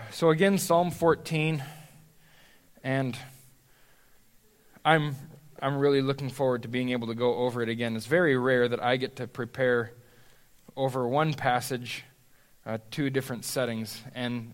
So again, Psalm 14, and I'm really looking forward to being able to go over it again. It's very rare that I get to prepare over one passage, two different settings, and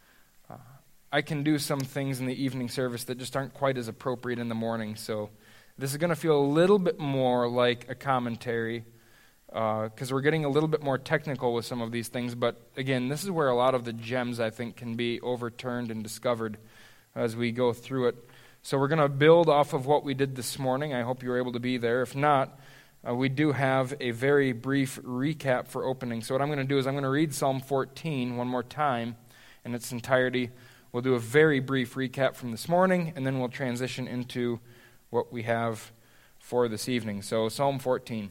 I can do some things in the evening service that just aren't quite as appropriate in the morning. So this is going to feel a little bit more like a commentary, because we're getting a little bit more technical with some of these things. But again, this is where a lot of the gems, I think, can be overturned and discovered as we go through it. So we're going to build off of what we did this morning. I hope you were able to be there. If not, we do have a very brief recap for opening. So what I'm going to do is I'm going to read Psalm 14 one more time in its entirety. We'll do a very brief recap from this morning, and then we'll transition into what we have for this evening. So Psalm 14.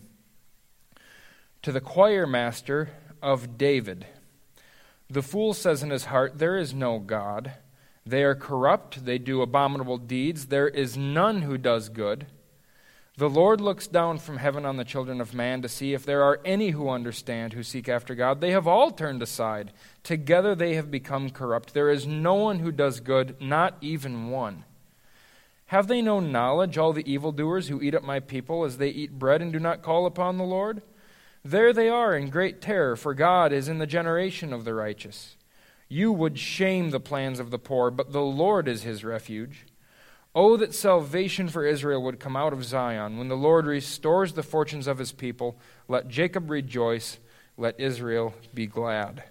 To the choir master of David. The fool says in his heart, there is no God. They are corrupt, they do abominable deeds. There is none who does good. The Lord looks down from heaven on the children of man to see if there are any who understand, who seek after God. They have all turned aside. Together they have become corrupt. There is no one who does good, not even one. Have they no knowledge, all the evildoers who eat up my people, as they eat bread and do not call upon the Lord? There they are in great terror, for God is in the generation of the righteous. You would shame the plans of the poor, but the Lord is his refuge. Oh, that salvation for Israel would come out of Zion. When the Lord restores the fortunes of his people, let Jacob rejoice, let Israel be glad.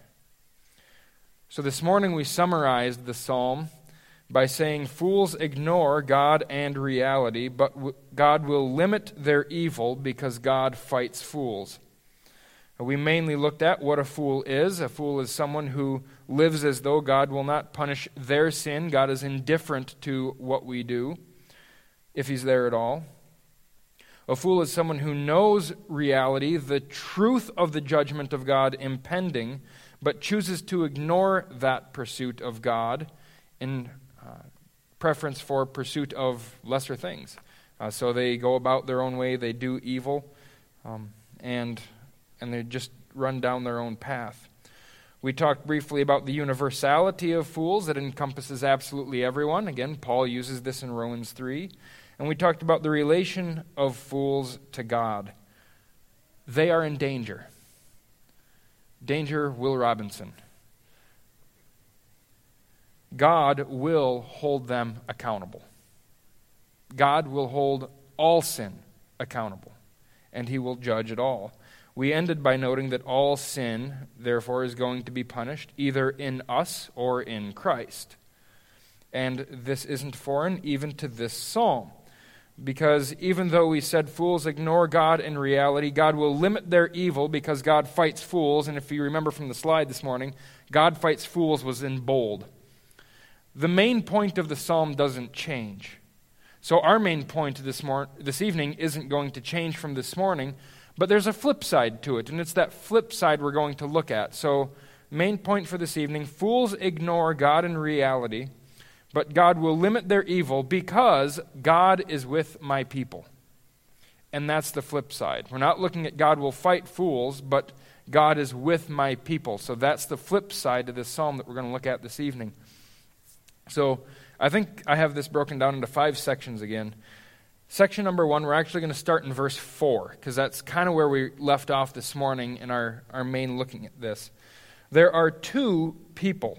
So this morning we summarized the psalm by saying fools ignore God and reality, but God will limit their evil because God fights fools. We mainly looked at what a fool is. A fool is someone who lives as though God will not punish their sin. God is indifferent to what we do, if he's there at all. A fool is someone who knows reality, the truth of the judgment of God impending, but chooses to ignore that pursuit of God in preference for pursuit of lesser things. So they go about their own way, they do evil, and they just run down their own path. We talked briefly about the universality of fools that encompasses absolutely everyone. Again, Paul uses this in Romans 3. And we talked about the relation of fools to God. They are in danger. Danger, Will Robinson. God will hold them accountable. God will hold all sin accountable, and he will judge it all. We ended by noting that all sin, therefore, is going to be punished, either in us or in Christ. And this isn't foreign even to this psalm, because even though we said fools ignore God in reality, God will limit their evil because God fights fools. And if you remember from the slide this morning, God fights fools was in bold. The main point of the psalm doesn't change. So our main point this evening isn't going to change from this morning, but there's a flip side to it, and it's that flip side we're going to look at. So, main point for this evening, fools ignore God in reality, but God will limit their evil because God is with my people. And that's the flip side. We're not looking at God will fight fools, but God is with my people. So that's the flip side of this psalm that we're going to look at this evening. So, I think I have this broken down into 5 sections again. Section number 1, we're actually going to start in verse 4, because that's kind of where we left off this morning in our main looking at this. There are 2 people,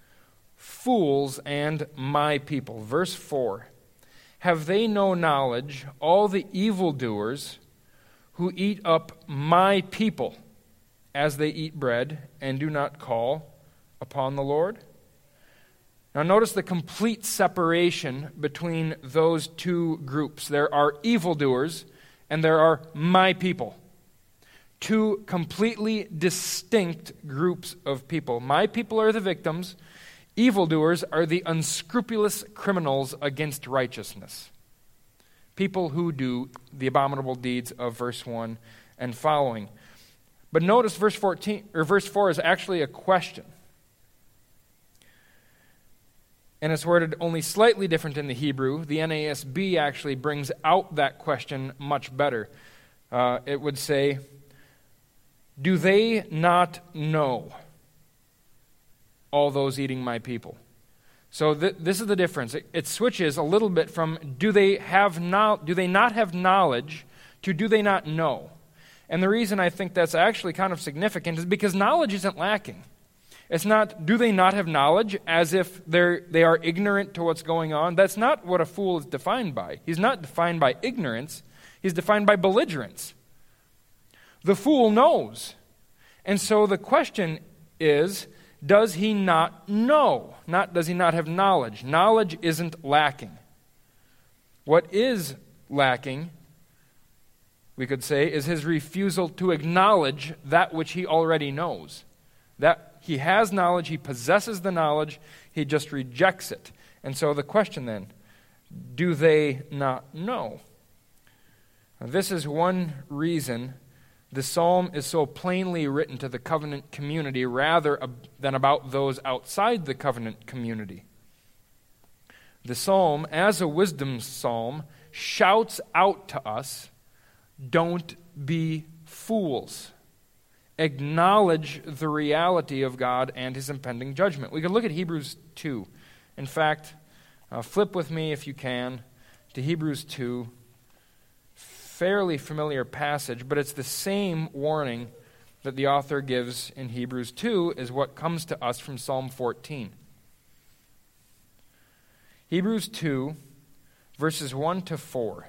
fools and my people. Verse 4, have they no knowledge, all the evildoers who eat up my people as they eat bread and do not call upon the Lord? Now notice the complete separation between those 2 groups. There are evildoers and there are my people. 2 completely distinct groups of people. My people are the victims. Evildoers are the unscrupulous criminals against righteousness. People who do the abominable deeds of verse 1 and following. But notice verse 4 is actually a question. And it's worded only slightly different in the Hebrew. The NASB actually brings out that question much better. It would say, do they not know? all those eating my people. So this is the difference. It switches a little bit from do they not have knowledge to do they not know. And the reason I think that's actually kind of significant is because knowledge isn't lacking. It's not do they not have knowledge as if they are ignorant to what's going on. That's not what a fool is defined by. He's not defined by ignorance. He's defined by belligerence. The fool knows. And so the question is, does he not know? Not does he not have knowledge. Knowledge isn't lacking. What is lacking, we could say, is his refusal to acknowledge that which he already knows. That he has knowledge, he possesses the knowledge, he just rejects it. And so the question then, do they not know? Now, this is one reason the psalm is so plainly written to the covenant community rather than about those outside the covenant community. The psalm, as a wisdom psalm, shouts out to us, don't be fools. Acknowledge the reality of God and his impending judgment. We could look at Hebrews 2. In fact, flip with me if you can to Hebrews 2. Fairly familiar passage, but it's the same warning that the author gives in Hebrews 2 is what comes to us from Psalm 14. Hebrews 2, verses 1 to 4.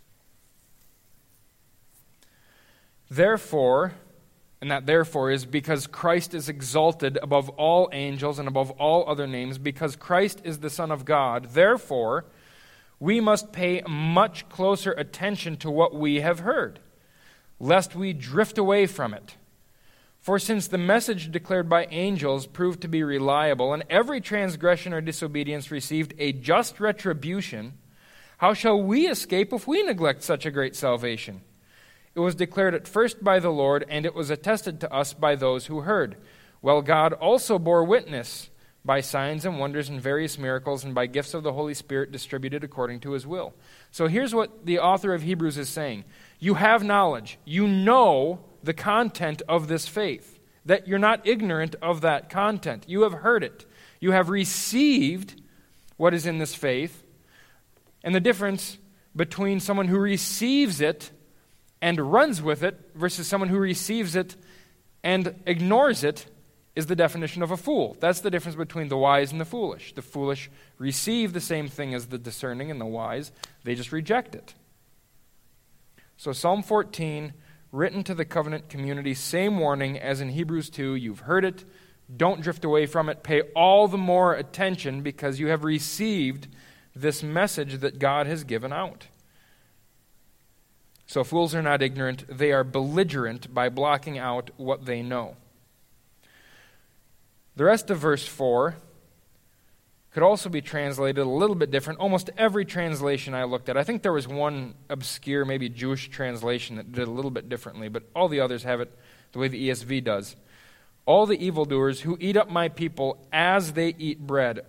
Therefore, and that therefore is because Christ is exalted above all angels and above all other names, because Christ is the Son of God, therefore, we must pay much closer attention to what we have heard, lest we drift away from it. For since the message declared by angels proved to be reliable, and every transgression or disobedience received a just retribution, how shall we escape if we neglect such a great salvation? It was declared at first by the Lord, and it was attested to us by those who heard. Well, God also bore witness by signs and wonders and various miracles and by gifts of the Holy Spirit distributed according to his will. So here's what the author of Hebrews is saying. You have knowledge. You know the content of this faith, that you're not ignorant of that content. You have heard it. You have received what is in this faith. And the difference between someone who receives it and runs with it versus someone who receives it and ignores it is the definition of a fool. That's the difference between the wise and the foolish. The foolish receive the same thing as the discerning, and the wise, they just reject it. So Psalm 14, written to the covenant community, same warning as in Hebrews 2. You've heard it. Don't drift away from it. Pay all the more attention because you have received this message that God has given out. So fools are not ignorant. They are belligerent by blocking out what they know. The rest of verse 4 could also be translated a little bit different. Almost every translation I looked at, I think there was one obscure, maybe Jewish translation that did it a little bit differently, but all the others have it the way the ESV does. All the evildoers who eat up my people as they eat bread.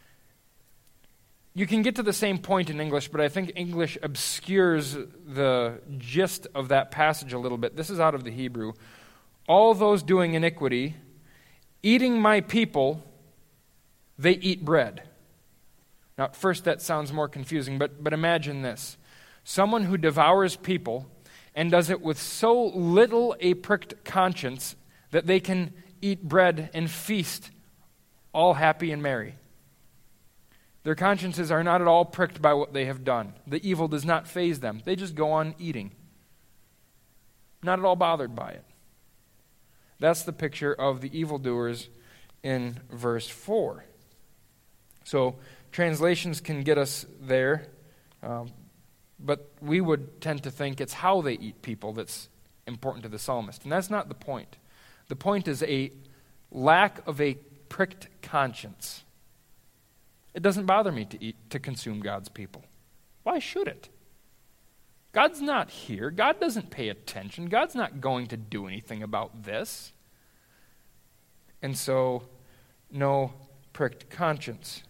You can get to the same point in English, but I think English obscures the gist of that passage a little bit. This is out of the Hebrew. All those doing iniquity, eating my people, they eat bread. Now, at first that sounds more confusing, but imagine this. Someone who devours people and does it with so little a pricked conscience that they can eat bread and feast all happy and merry. Their consciences are not at all pricked by what they have done. The evil does not faze them. They just go on eating. Not at all bothered by it. That's the picture of the evildoers in verse 4. So translations can get us there, but we would tend to think it's how they eat people that's important to the psalmist. And that's not the point. The point is a lack of a pricked conscience. It doesn't bother me to consume God's people. Why should it? God's not here. God doesn't pay attention. God's not going to do anything about this. And so, no pricked conscience.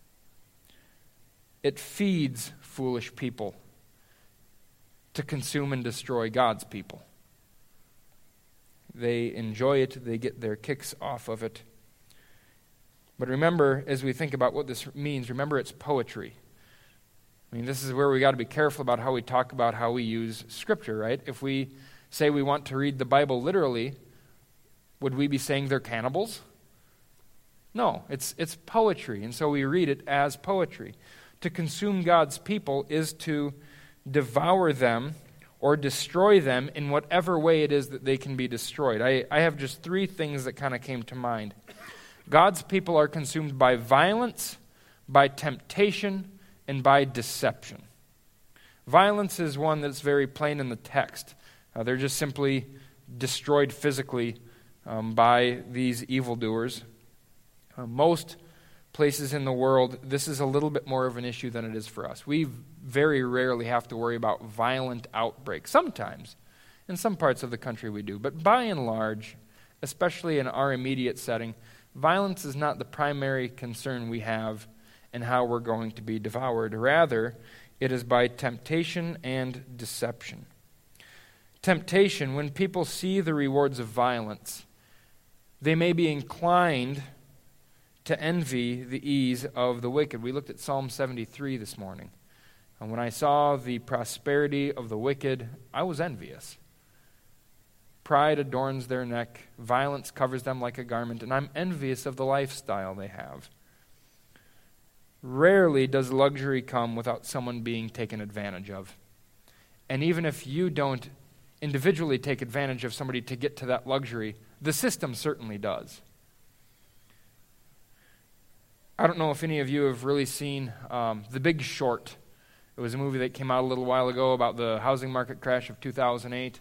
It feeds foolish people to consume and destroy God's people. They enjoy it. They get their kicks off of it. But remember, as we think about what this means, remember it's poetry. I mean, this is where we got to be careful about how we talk about how we use Scripture, right? If we say we want to read the Bible literally, would we be saying they're cannibals? No, it's poetry, and so we read it as poetry. To consume God's people is to devour them or destroy them in whatever way it is that they can be destroyed. I have just three things that kind of came to mind. God's people are consumed by violence, by temptation, and by deception. Violence is one that's very plain in the text. They're just simply destroyed physically by these evildoers. Most places in the world, this is a little bit more of an issue than it is for us. We very rarely have to worry about violent outbreaks. Sometimes, in some parts of the country we do. But by and large, especially in our immediate setting, violence is not the primary concern we have in how we're going to be devoured. Rather, it is by temptation and deception. Temptation, when people see the rewards of violence, they may be inclined to envy the ease of the wicked. We looked at Psalm 73 this morning. And when I saw the prosperity of the wicked, I was envious. Pride adorns their neck, violence covers them like a garment, and I'm envious of the lifestyle they have. Rarely does luxury come without someone being taken advantage of. And even if you don't individually take advantage of somebody to get to that luxury, the system certainly does. I don't know if any of you have really seen The Big Short. It was a movie that came out a little while ago about the housing market crash of 2008.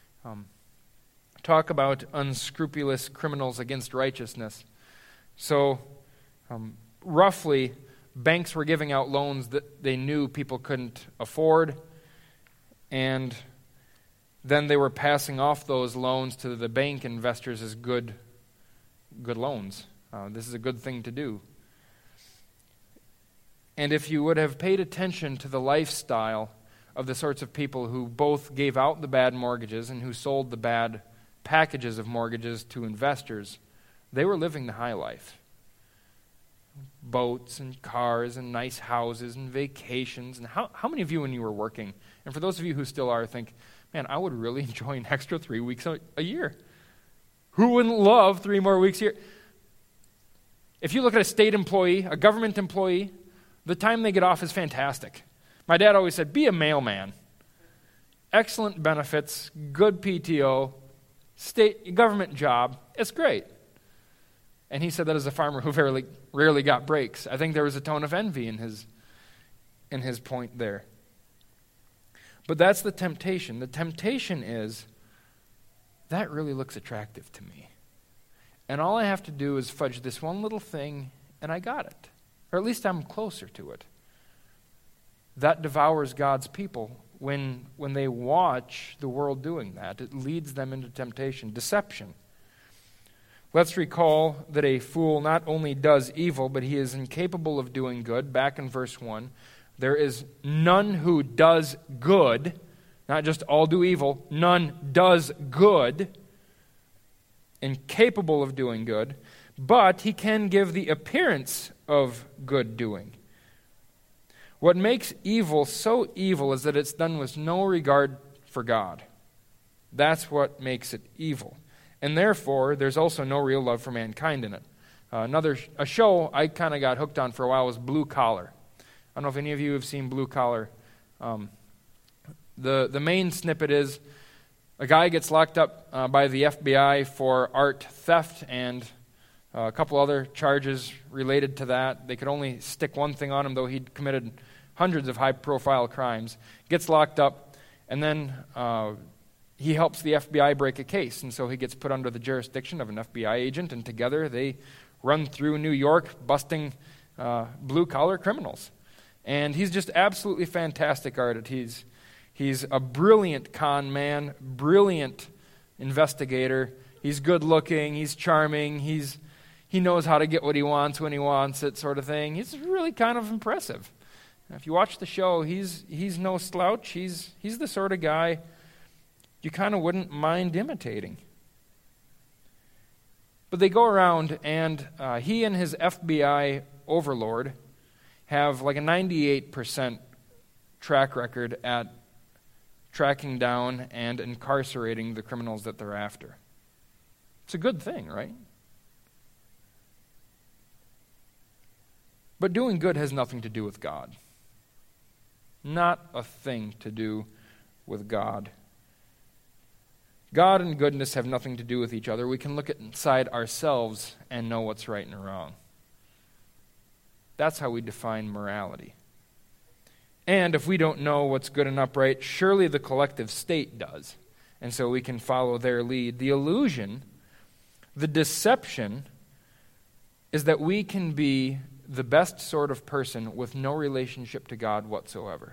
Talk about unscrupulous criminals against righteousness. So, roughly, banks were giving out loans that they knew people couldn't afford, and then they were passing off those loans to the bank investors as good loans. This is a good thing to do. And if you would have paid attention to the lifestyle of the sorts of people who both gave out the bad mortgages and who sold the bad packages of mortgages to investors, they were living the high life. Boats and cars and nice houses and vacations. And how many of you when you were working, and for those of you who still are, think, man, I would really enjoy an extra 3 weeks a year. Who wouldn't love 3 more weeks a year? If you look at a state employee, a government employee, the time they get off is fantastic. My dad always said, be a mailman. Excellent benefits, good PTO, state government job. It's great. And he said that as a farmer who rarely got breaks. I think there was a tone of envy in his point there. But that's the temptation. The temptation is, that really looks attractive to me. And all I have to do is fudge this one little thing, and I got it. Or at least I'm closer to it. That devours God's people when they watch the world doing that. It leads them into temptation, deception. Let's recall that a fool not only does evil, but he is incapable of doing good. Back in verse 1, there is none who does good, not just all do evil, none does good, incapable of doing good, but he can give the appearance of good doing. What makes evil so evil is that it's done with no regard for God. That's what makes it evil. And therefore, there's also no real love for mankind in it. A show I kind of got hooked on for a while was Blue Collar. I don't know if any of you have seen Blue Collar. The main snippet is a guy gets locked up by the FBI for art theft and a couple other charges related to that. They could only stick one thing on him, though he'd committed hundreds of high-profile crimes. Gets locked up, and then he helps the FBI break a case, and so he gets put under the jurisdiction of an FBI agent, and together they run through New York busting blue-collar criminals. And he's just absolutely fantastic at it. He's a brilliant con man, brilliant investigator. He's good-looking, he's charming, he knows how to get what he wants when he wants it, sort of thing. He's really kind of impressive. If you watch the show, he's no slouch. He's the sort of guy you kind of wouldn't mind imitating. But they go around, and he and his FBI overlord have like a 98% track record at tracking down and incarcerating the criminals that they're after. It's a good thing, right? But doing good has nothing to do with God. Not a thing to do with God. God and goodness have nothing to do with each other. We can look inside ourselves and know what's right and wrong. That's how we define morality. And if we don't know what's good and upright, surely the collective state does. And so we can follow their lead. The illusion, the deception, is that we can be the best sort of person with no relationship to God whatsoever.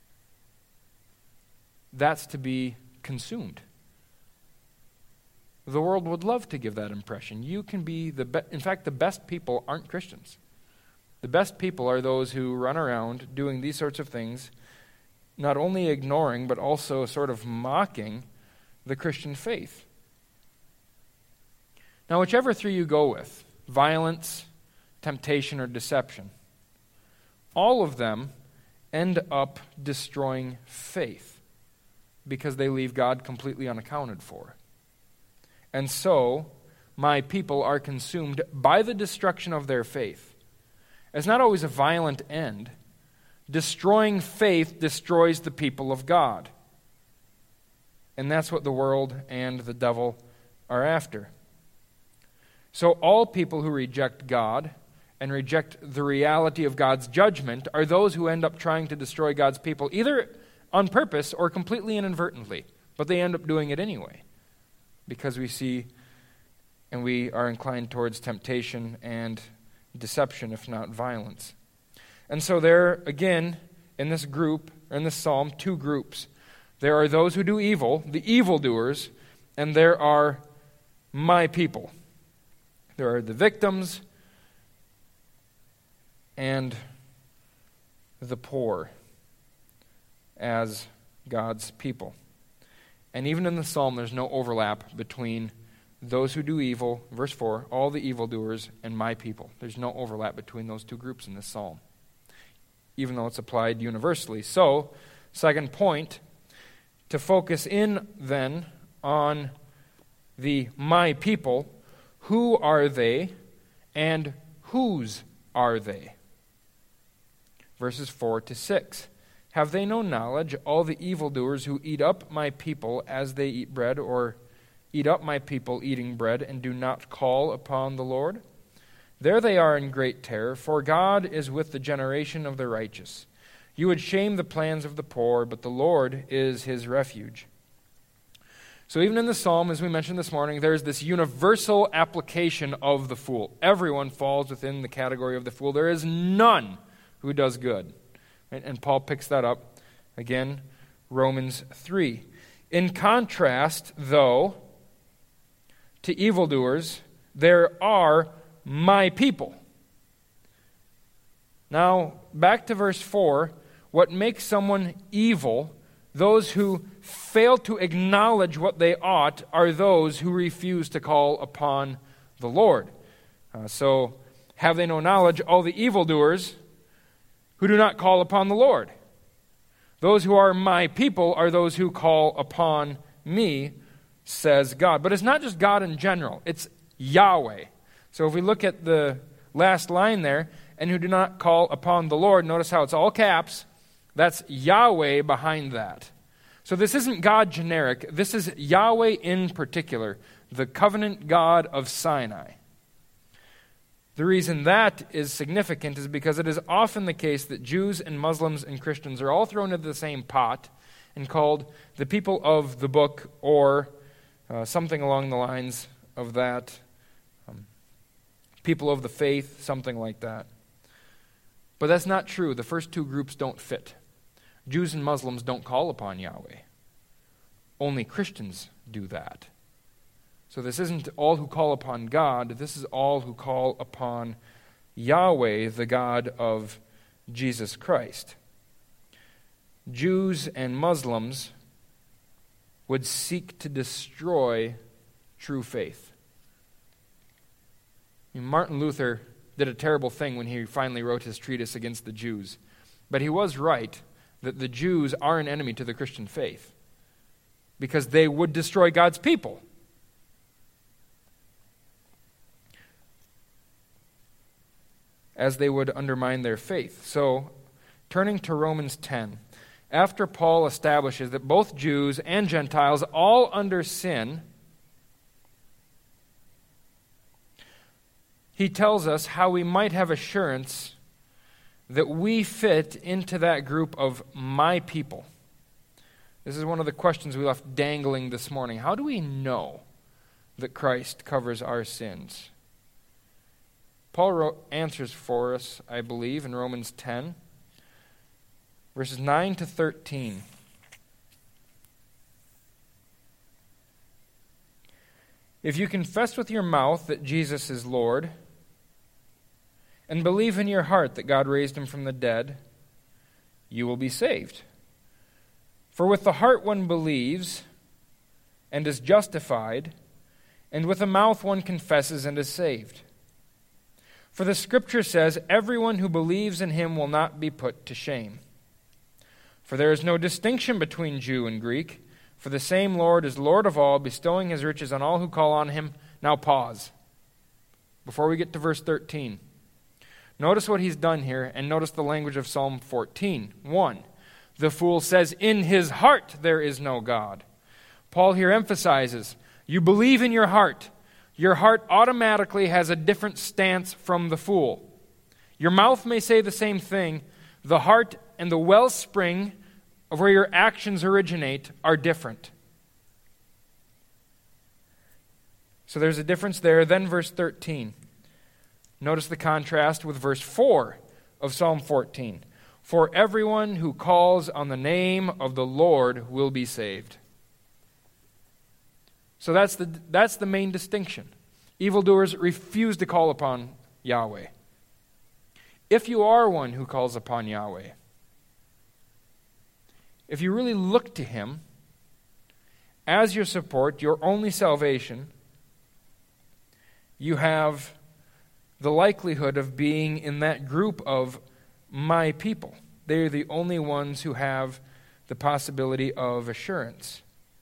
That's to be consumed. The world would love to give that impression. You can be in fact, the best people aren't Christians. The best people are those who run around doing these sorts of things, not only ignoring, but also sort of mocking the Christian faith. Now, whichever three you go with, violence, temptation, or deception, all of them end up destroying faith because they leave God completely unaccounted for. And so, my people are consumed by the destruction of their faith. It's not always a violent end. Destroying faith destroys the people of God. And that's what the world and the devil are after. So all people who reject God and reject the reality of God's judgment are those who end up trying to destroy God's people, either on purpose or completely inadvertently. But they end up doing it anyway, because we see and we are inclined towards temptation and deception, if not violence. And so there, again, in this group, in this psalm, two groups. There are those who do evil, the evildoers, and there are my people. There are the victims and the poor as God's people. And even in the psalm, there's no overlap between those who do evil, verse 4, all the evildoers, and my people. There's no overlap between those two groups in this psalm, even though it's applied universally. So, second point, to focus in then on the my people, who are they and whose are they? Verses 4 to 6. Have they no knowledge, all the evildoers who eat up my people as they eat bread, or eat up my people eating bread, and do not call upon the Lord? There they are in great terror, for God is with the generation of the righteous. You would shame the plans of the poor, but the Lord is his refuge. So even in the psalm, as we mentioned this morning, there's this universal application of the fool. Everyone falls within the category of the fool. There is none who does good. And Paul picks that up, again, Romans 3. In contrast, though, to evildoers, there are my people. Now, back to verse 4, what makes someone evil, those who fail to acknowledge what they ought, are those who refuse to call upon the Lord. So, have they no knowledge, all the evildoers who do not call upon the Lord? Those who are my people are those who call upon me, says God. But it's not just God in general, it's Yahweh. So if we look at the last line there, and who do not call upon the Lord, notice how it's all caps. That's Yahweh behind that. So this isn't God generic, this is Yahweh in particular, the covenant God of Sinai. The reason that is significant is because it is often the case that Jews and Muslims and Christians are all thrown into the same pot and called the people of the book, or something along the lines of that, people of the faith, something like that. But that's not true. The first two groups don't fit. Jews and Muslims don't call upon Yahweh. Only Christians do that. So this isn't all who call upon God, this is all who call upon Yahweh, the God of Jesus Christ. Jews and Muslims would seek to destroy true faith. Martin Luther did a terrible thing when he finally wrote his treatise against the Jews. But he was right that the Jews are an enemy to the Christian faith because they would destroy God's people. As they would undermine their faith. So, turning to Romans 10, after Paul establishes that both Jews and Gentiles all under sin, he tells us how we might have assurance that we fit into that group of my people. This is one of the questions we left dangling this morning. How do we know that Christ covers our sins? Paul answers for us, I believe, in Romans 10, verses 9 to 13. If you confess with your mouth that Jesus is Lord, and believe in your heart that God raised him from the dead, you will be saved. For with the heart one believes and is justified, and with the mouth one confesses and is saved. For the Scripture says, everyone who believes in him will not be put to shame. For there is no distinction between Jew and Greek, for the same Lord is Lord of all, bestowing his riches on all who call on him. Now pause. Before we get to verse 13. Notice what he's done here, and notice the language of Psalm 14. 1. The fool says, in his heart there is no God. Paul here emphasizes, you believe in your heart. Your heart automatically has a different stance from the fool. Your mouth may say the same thing. The heart and the wellspring of where your actions originate are different. So there's a difference there. Then verse 13. Notice the contrast with verse 4 of Psalm 14. For everyone who calls on the name of the Lord will be saved. So that's the main distinction. Evildoers refuse to call upon Yahweh. If you are one who calls upon Yahweh, if you really look to him as your support, your only salvation, you have the likelihood of being in that group of my people. They're the only ones who have the possibility of assurance.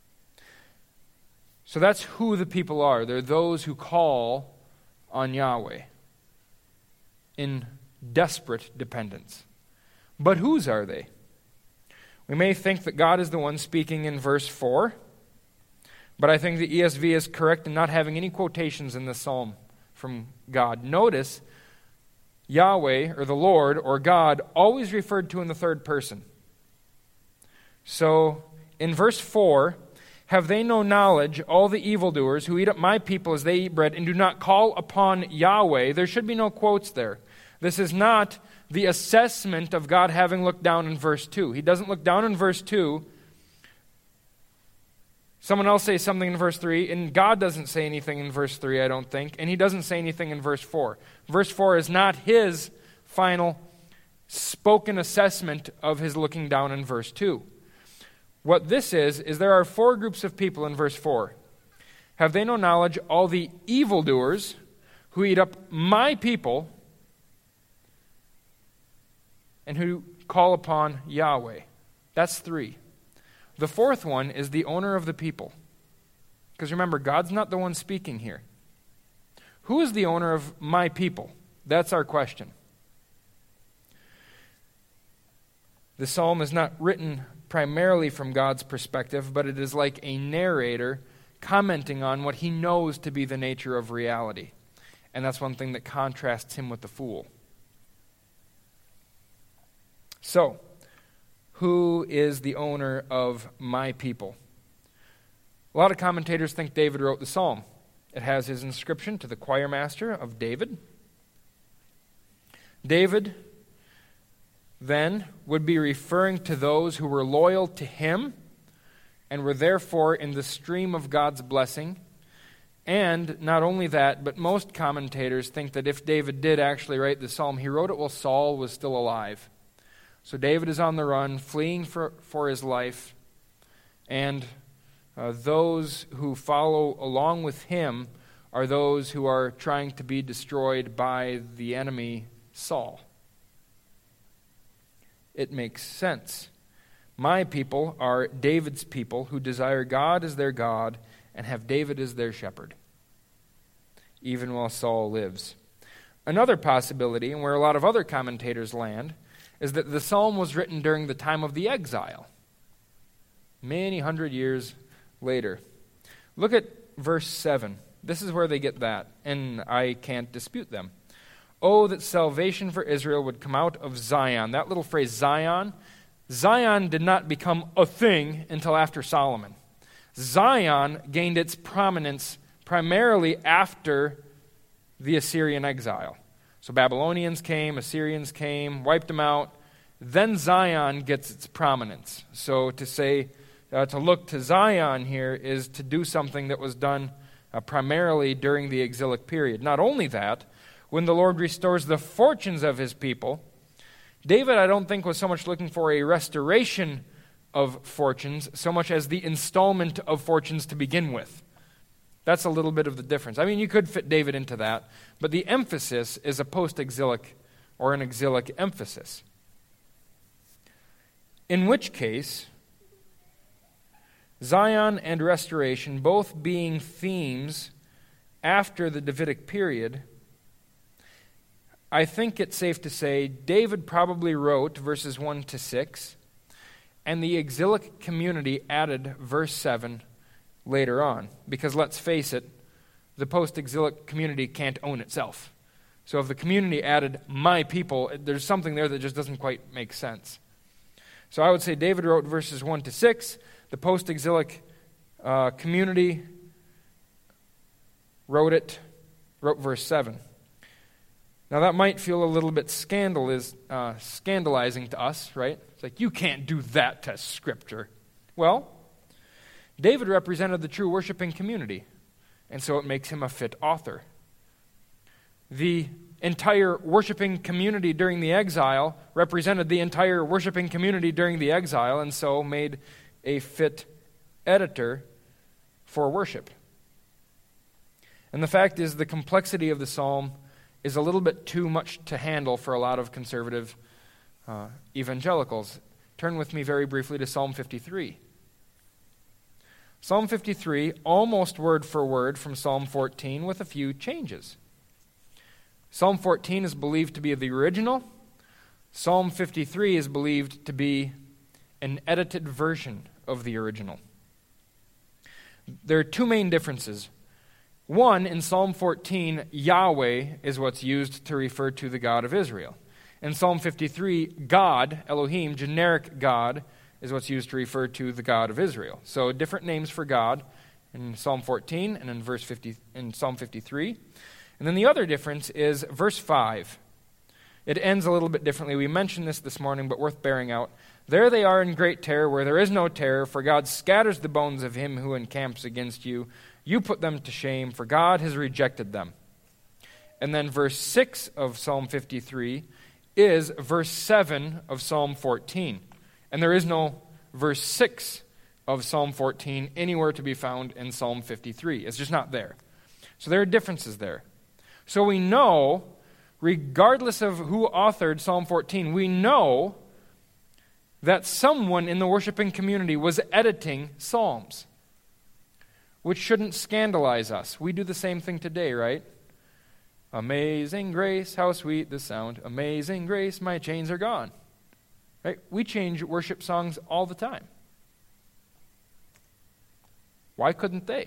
So that's who the people are. They're those who call on Yahweh in desperate dependence. But whose are they? We may think that God is the one speaking in verse 4, but I think the ESV is correct in not having any quotations in this psalm from God. Notice, Yahweh, or the Lord, or God, always referred to in the third person. So, in verse 4, have they no knowledge, all the evildoers who eat up my people as they eat bread and do not call upon Yahweh? There should be no quotes there. This is not the assessment of God having looked down in verse 2. He doesn't look down in verse 2. Someone else says something in verse 3, and God doesn't say anything in verse 3, I don't think, and he doesn't say anything in verse 4. Verse 4 is not his final spoken assessment of his looking down in verse 2. What this is there are four groups of people in verse 4. Have they no knowledge, all the evildoers who eat up my people and who call upon Yahweh? That's 3. The fourth one is the owner of the people. Because remember, God's not the one speaking here. Who is the owner of my people? That's our question. The psalm is not written primarily from God's perspective, but it is like a narrator commenting on what he knows to be the nature of reality. And that's one thing that contrasts him with the fool. So, who is the owner of my people? A lot of commentators think David wrote the psalm. It has his inscription to the choir master of David. David then would be referring to those who were loyal to him and were therefore in the stream of God's blessing. And not only that, but most commentators think that if David did actually write the psalm, he wrote it while Saul was still alive. So David is on the run, fleeing for his life, and those who follow along with him are those who are trying to be destroyed by the enemy, Saul. It makes sense. My people are David's people who desire God as their God and have David as their shepherd, even while Saul lives. Another possibility, and where a lot of other commentators land, is that the psalm was written during the time of the exile, many hundred years later. Look at verse 7. This is where they get that, and I can't dispute them. Oh, that salvation for Israel would come out of Zion. That little phrase, Zion did not become a thing until after Solomon. Zion gained its prominence primarily after the Assyrian exile. So Babylonians came, Assyrians came, wiped them out. Then Zion gets its prominence. So to say, to look to Zion here is to do something that was done primarily during the exilic period. Not only that, when the Lord restores the fortunes of his people, David, I don't think, was so much looking for a restoration of fortunes, so much as the installment of fortunes to begin with. That's a little bit of the difference. I mean, you could fit David into that, but the emphasis is a post-exilic or an exilic emphasis. In which case, Zion and restoration, both being themes after the Davidic period, I think it's safe to say David probably wrote verses 1 to 6, and the exilic community added verse 7 later on. Because let's face it, the post-exilic community can't own itself. So if the community added my people, there's something there that just doesn't quite make sense. So I would say David wrote verses 1 to 6. The post-exilic community wrote verse 7. Now that might feel a little bit scandalizing to us, right? It's like, you can't do that to Scripture. Well, David represented the true worshiping community, and so it makes him a fit author. The entire worshiping community during the exile represented the entire worshiping community during the exile, and so made a fit editor for worship. And the fact is, the complexity of the psalm is a little bit too much to handle for a lot of conservative evangelicals. Turn with me very briefly to Psalm 53. Psalm 53, almost word for word from Psalm 14 with a few changes. Psalm 14 is believed to be the original. Psalm 53 is believed to be an edited version of the original. There are two main differences. One, in Psalm 14, Yahweh is what's used to refer to the God of Israel. In Psalm 53, God, Elohim, generic God, is what's used to refer to the God of Israel. So different names for God in Psalm 14 and in Psalm 53. And then the other difference is verse 5. It ends a little bit differently. We mentioned this morning, but worth bearing out. There they are in great terror, where there is no terror, for God scatters the bones of him who encamps against you. You put them to shame, for God has rejected them. And then verse 6 of Psalm 53 is verse 7 of Psalm 14. And there is no verse 6 of Psalm 14 anywhere to be found in Psalm 53. It's just not there. So there are differences there. So we know, regardless of who authored Psalm 14, we know that someone in the worshiping community was editing Psalms, which shouldn't scandalize us. We do the same thing today, right? Amazing grace, how sweet the sound. Amazing grace, my chains are gone. Right? We change worship songs all the time. Why couldn't they?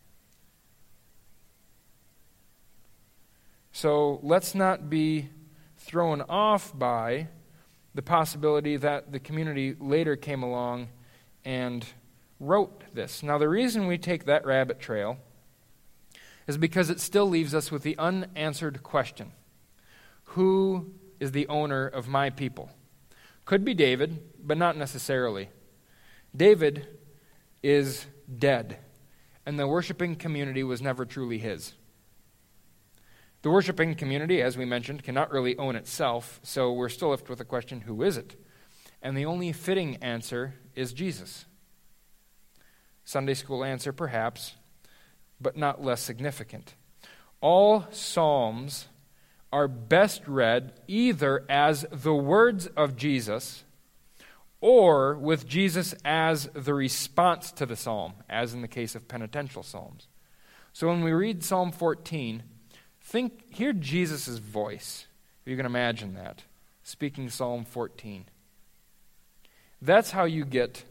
So let's not be thrown off by the possibility that the community later came along and wrote this. Now, the reason we take that rabbit trail is because it still leaves us with the unanswered question: who is the owner of my people? Could be David, but not necessarily. David is dead, and the worshiping community was never truly his. The worshiping community, as we mentioned, cannot really own itself, so we're still left with the question, who is it? And the only fitting answer is Jesus. Sunday school answer, perhaps, but not less significant. All Psalms are best read either as the words of Jesus or with Jesus as the response to the psalm, as in the case of penitential psalms. So when we read Psalm 14, hear Jesus' voice, if you can imagine that, speaking Psalm 14. That's how you get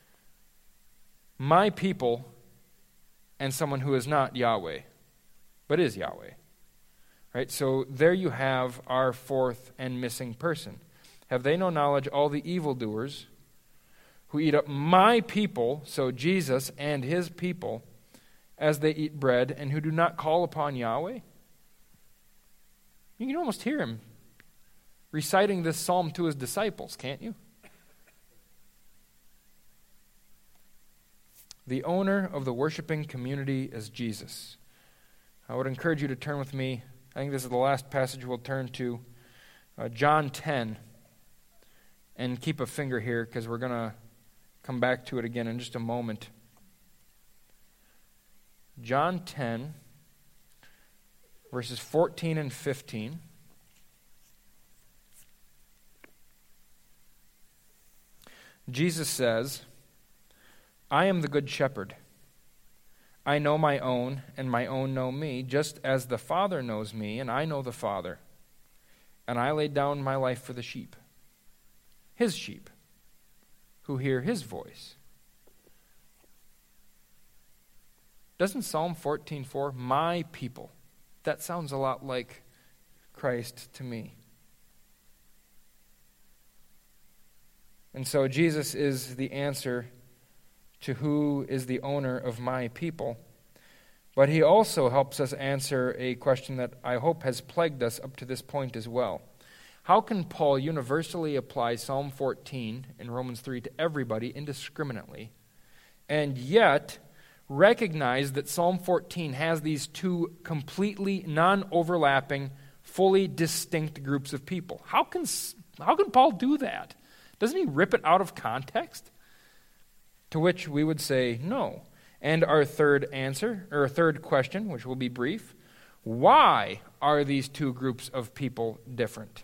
my people and someone who is not Yahweh, but is Yahweh. Right? So there you have our fourth and missing person. Have they no knowledge, all the evildoers who eat up my people, so Jesus and his people, as they eat bread, and who do not call upon Yahweh? You can almost hear him reciting this psalm to his disciples, can't you? The owner of the worshiping community is Jesus. I would encourage you to turn with me. I think this is the last passage we'll turn to, John 10. And keep a finger here because we're going to come back to it again in just a moment. John 10, verses 14 and 15. Jesus says, I am the good shepherd. I know my own, and my own know me, just as the Father knows me, and I know the Father. And I lay down my life for the sheep. His sheep, who hear his voice. Doesn't Psalm 14:4, my people, that sounds a lot like Christ to me. And so Jesus is the answer to who is the owner of my people. But he also helps us answer a question that I hope has plagued us up to this point as well. How can Paul universally apply Psalm 14 in Romans 3 to everybody indiscriminately, and yet recognize that Psalm 14 has these two completely non-overlapping, fully distinct groups of people? How can Paul do that? Doesn't he rip it out of context? To which we would say no. And our third answer, or third question, which will be brief, why are these two groups of people different?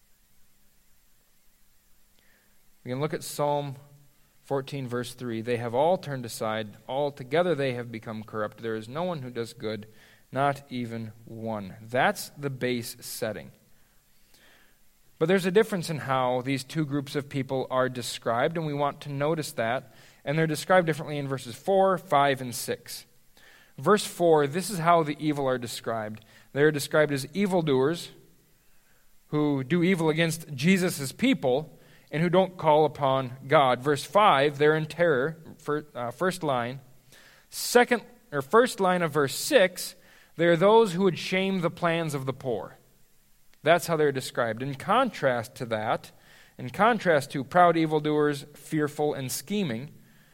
We can look at Psalm 14, verse 3. They have all turned aside. Altogether they have become corrupt. There is no one who does good, not even one. That's the base setting. But there's a difference in how these two groups of people are described, and we want to notice that. And they're described differently in verses 4, 5, and 6. Verse 4, this is how the evil are described. They are described as evildoers who do evil against Jesus' people and who don't call upon God. Verse 5, they're in terror, first line. First line of verse 6, they are those who would shame the plans of the poor. That's how they're described. In contrast to that, in contrast to proud evildoers, fearful and scheming,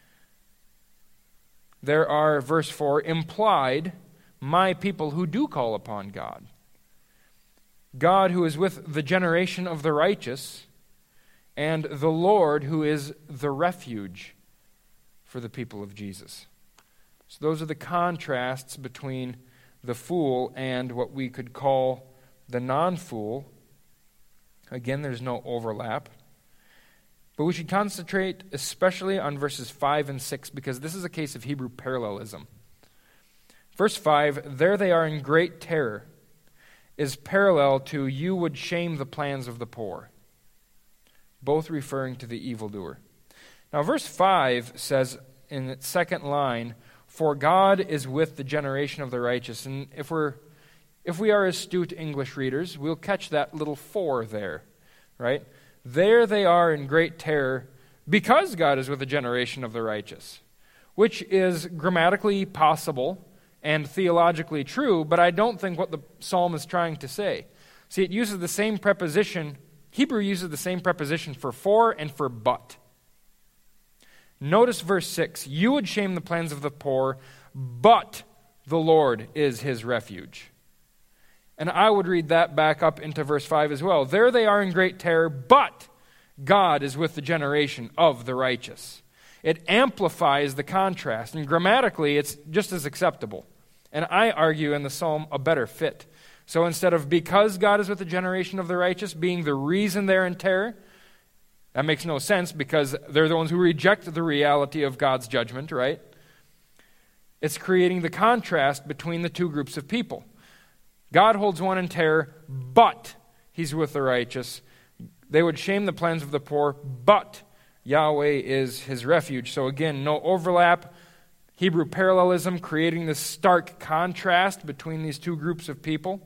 there are, verse 4, implied, my people who do call upon God. God who is with the generation of the righteous, and the Lord who is the refuge for the people of Jesus. So those are the contrasts between the fool and what we could call the non-fool. Again, there's no overlap. But we should concentrate especially on verses 5 and 6 because this is a case of Hebrew parallelism. Verse 5, there they are in great terror, is parallel to you would shame the plans of the poor, both referring to the evildoer. Now verse 5 says in its second line, for God is with the generation of the righteous. And if we are astute English readers, we'll catch that little for there, right? There they are in great terror because God is with the generation of the righteous, which is grammatically possible and theologically true, but I don't think what the psalm is trying to say. See, it uses the same preposition. Hebrew uses the same preposition for and for but. Notice verse 6. You would shame the plans of the poor, but the Lord is his refuge. And I would read that back up into verse 5 as well. There they are in great terror, but God is with the generation of the righteous. It amplifies the contrast, and grammatically it's just as acceptable. And I argue in the psalm a better fit. So instead of because God is with the generation of the righteous being the reason they're in terror, that makes no sense because they're the ones who reject the reality of God's judgment, right? It's creating the contrast between the two groups of people. God holds one in terror, but he's with the righteous. They would shame the plans of the poor, but Yahweh is his refuge. So again, no overlap. Hebrew parallelism, creating this stark contrast between these two groups of people.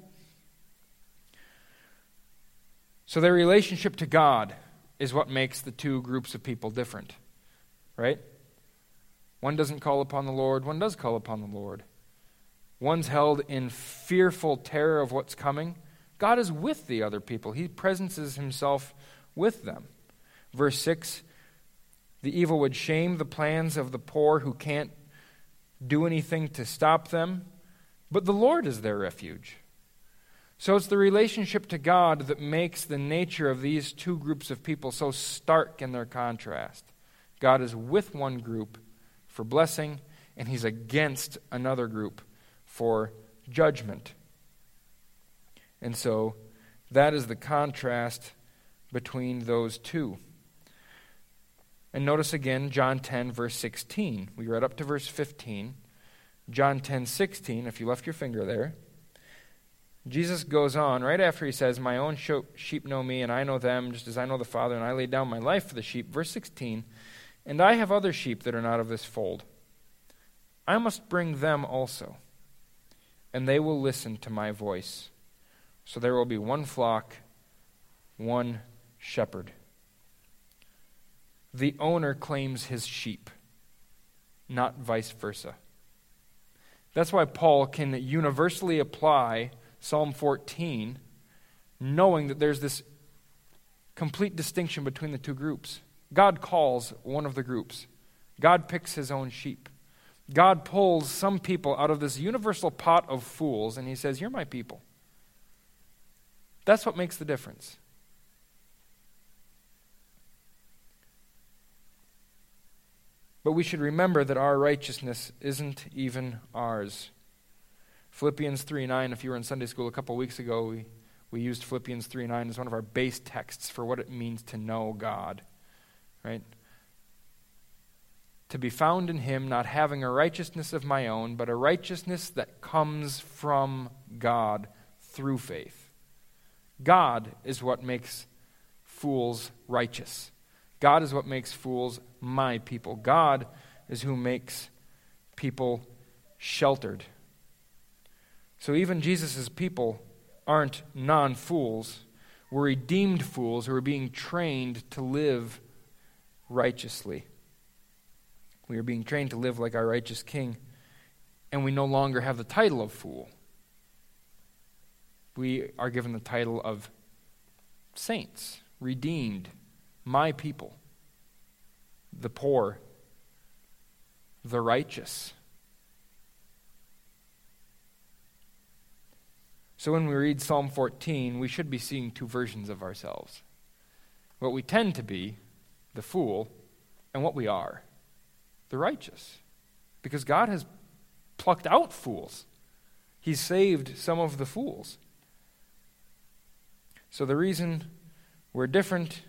So their relationship to God is what makes the two groups of people different, right? One doesn't call upon the Lord, one does call upon the Lord. One's held in fearful terror of what's coming. God is with the other people. He presences himself with them. Verse 6, the evil would shame the plans of the poor who can't do anything to stop them, but the Lord is their refuge. So it's the relationship to God that makes the nature of these two groups of people so stark in their contrast. God is with one group for blessing, and he's against another group for judgment. And so that is the contrast between those two. And notice again John 10, verse 16. We read up to verse 15. John 10, 16, if you left your finger there. Jesus goes on, right after he says, my own sheep know me, and I know them, just as I know the Father, and I lay down my life for the sheep. Verse 16, and I have other sheep that are not of this fold. I must bring them also, and they will listen to my voice. So there will be one flock, one shepherd. The owner claims his sheep, not vice versa. That's why Paul can universally apply Psalm 14, knowing that there's this complete distinction between the two groups. God calls one of the groups. God picks his own sheep. God pulls some people out of this universal pot of fools, and he says, you're my people. That's what makes the difference. But we should remember that our righteousness isn't even ours. Philippians 3:9, if you were in Sunday school a couple weeks ago, we used Philippians 3:9 as one of our base texts for what it means to know God, right? To be found in him, not having a righteousness of my own, but a righteousness that comes from God through faith. God is what makes fools righteous. God is what makes fools my people. God is who makes people sheltered. So even Jesus' people aren't non-fools. We're redeemed fools who are being trained to live righteously. We are being trained to live like our righteous King, and we no longer have the title of fool. We are given the title of saints, redeemed, my people, the poor, the righteous. So when we read Psalm 14, we should be seeing two versions of ourselves. What we tend to be, the fool, and what we are, the righteous. Because God has plucked out fools. He's saved some of the fools. So the reason we're different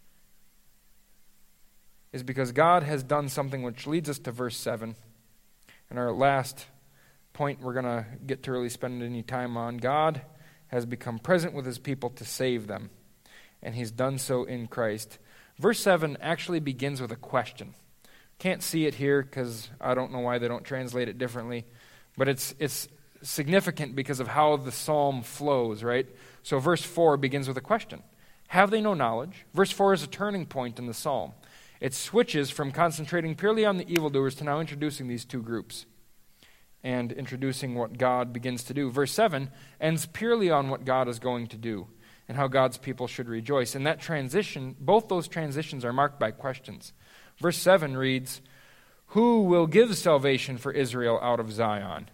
is because God has done something which leads us to verse 7. And our last point we're going to get to really spend any time on. God has become present with his people to save them, and he's done so in Christ. Verse 7 actually begins with a question. Can't see it here because I don't know why they don't translate it differently, but it's significant because of how the psalm flows, right? So verse 4 begins with a question. Have they no knowledge? Verse 4 is a turning point in the psalm. It switches from concentrating purely on the evildoers to now introducing these two groups and introducing what God begins to do. Verse 7 ends purely on what God is going to do and how God's people should rejoice. And that transition, both those transitions are marked by questions. Verse 7 reads, who will give salvation for Israel out of Zion?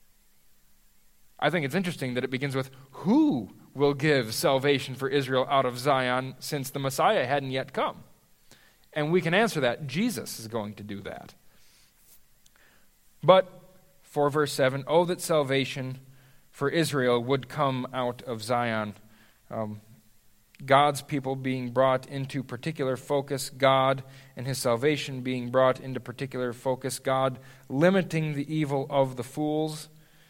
I think it's interesting that it begins with, who will give salvation for Israel out of Zion, since the Messiah hadn't yet come? And we can answer that. Jesus is going to do that. But 4 verse 7, oh, that salvation for Israel would come out of Zion. God's people being brought into particular focus, God and his salvation being brought into particular focus, God limiting the evil of the fools.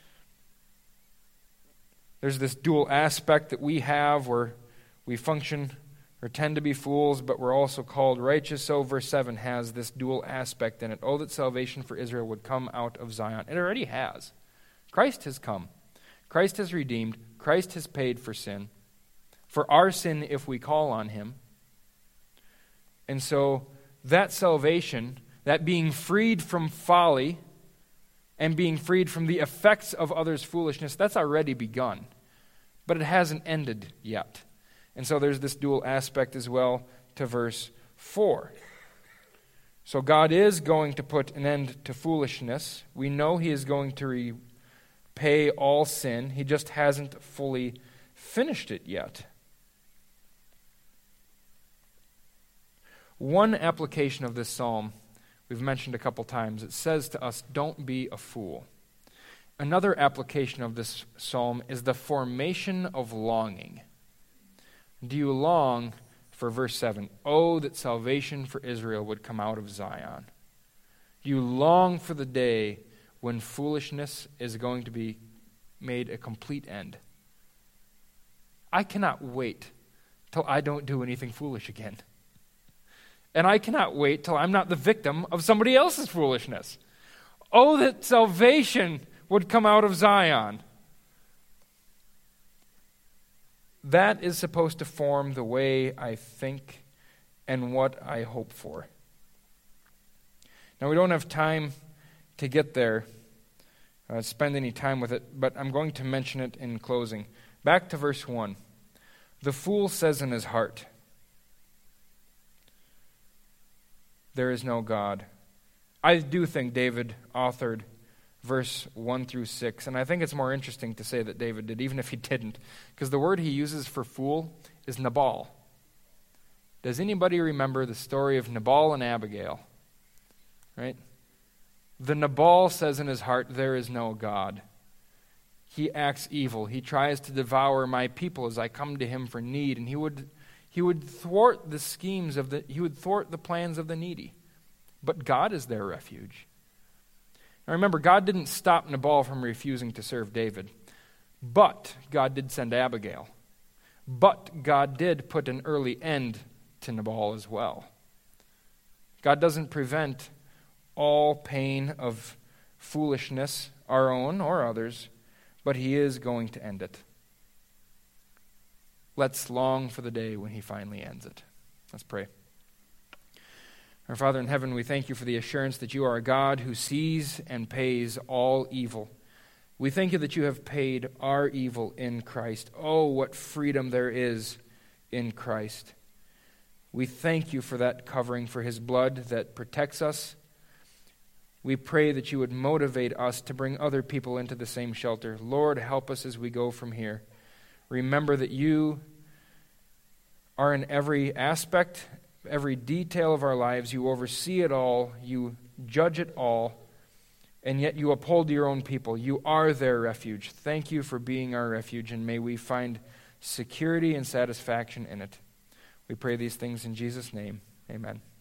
There's this dual aspect that we have where we function or tend to be fools, but we're also called righteous. So verse 7 has this dual aspect in it. Oh, that salvation for Israel would come out of Zion. It already has. Christ has come. Christ has redeemed. Christ has paid for sin. For our sin if we call on him. And so that salvation, that being freed from folly and being freed from the effects of others' foolishness, that's already begun. But it hasn't ended yet. And so there's this dual aspect as well to verse 4. So God is going to put an end to foolishness. We know he is going to repay all sin. He just hasn't fully finished it yet. One application of this psalm we've mentioned a couple times. It says to us, don't be a fool. Another application of this psalm is the formation of longing. Do you long for verse 7? Oh, that salvation for Israel would come out of Zion. Do you long for the day when foolishness is going to be made a complete end? I cannot wait till I don't do anything foolish again. And I cannot wait till I'm not the victim of somebody else's foolishness. Oh, that salvation would come out of Zion. That is supposed to form the way I think and what I hope for. Now, we don't have time to get there, spend any time with it, but I'm going to mention it in closing. Back to verse 1. The fool says in his heart, there is no God. I do think David authored verse 1 through 6, and I think it's more interesting to say that David did, even if he didn't, because the word he uses for fool is Nabal. Does anybody remember the story of Nabal and Abigail? Right? The Nabal says in his heart, there is no God. He acts evil. He tries to devour my people as I come to him for need, and he would thwart the schemes he would thwart the plans of the needy. But God is their refuge. Now remember, God didn't stop Nabal from refusing to serve David. But God did send Abigail. But God did put an early end to Nabal as well. God doesn't prevent all pain of foolishness, our own or others, but he is going to end it. Let's long for the day when he finally ends it. Let's pray. Our Father in heaven, we thank you for the assurance that you are a God who sees and pays all evil. We thank you that you have paid our evil in Christ. Oh, what freedom there is in Christ. We thank you for that covering, for his blood that protects us. We pray that you would motivate us to bring other people into the same shelter. Lord, help us as we go from here. Remember that you are in every aspect, every detail of our lives. You oversee it all. You judge it all. And yet you uphold your own people. You are their refuge. Thank you for being our refuge, and may we find security and satisfaction in it. We pray these things in Jesus' name. Amen.